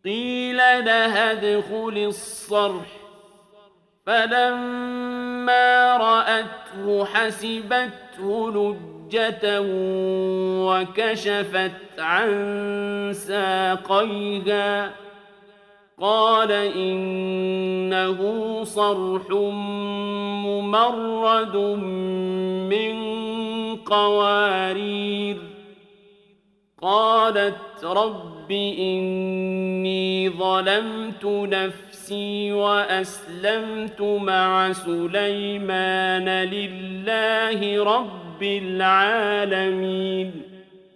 قيل لها ادخل الصرح فلما رأته حسبته لجة وكشفت عن ساقيها قال إنه صرح ممرد من قوارير قالت رب إني ظلمت نفسي وأسلمت مع سليمان لله رب العالمين